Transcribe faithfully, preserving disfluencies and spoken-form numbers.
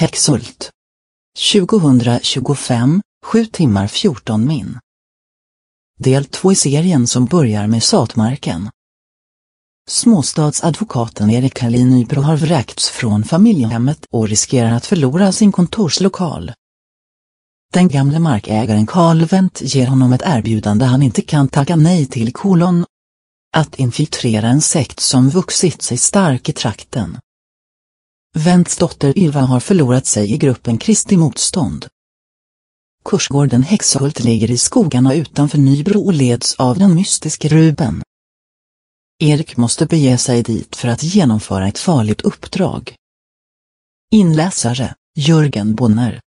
Häxhult. tjugohundratjugofem, sju timmar fjorton min. Del två i serien som börjar med Satmarken. Småstadsadvokaten Erik Hallin Nybro har vräkts från familjehemmet och riskerar att förlora sin kontorslokal. Den gamle markägaren Carl Wendt ger honom ett erbjudande han inte kan tacka nej till kolon. Att infiltrera en sekt som vuxit sig stark i trakten. Wendts dotter Ylva har förlorat sig i gruppen Kristi motstånd. Kursgården Häxhult ligger i skogarna utanför Nybro och leds av den mystiske Ruben. Erik måste bege sig dit för att genomföra ett farligt uppdrag. Inläsare, Jörgen Bonner.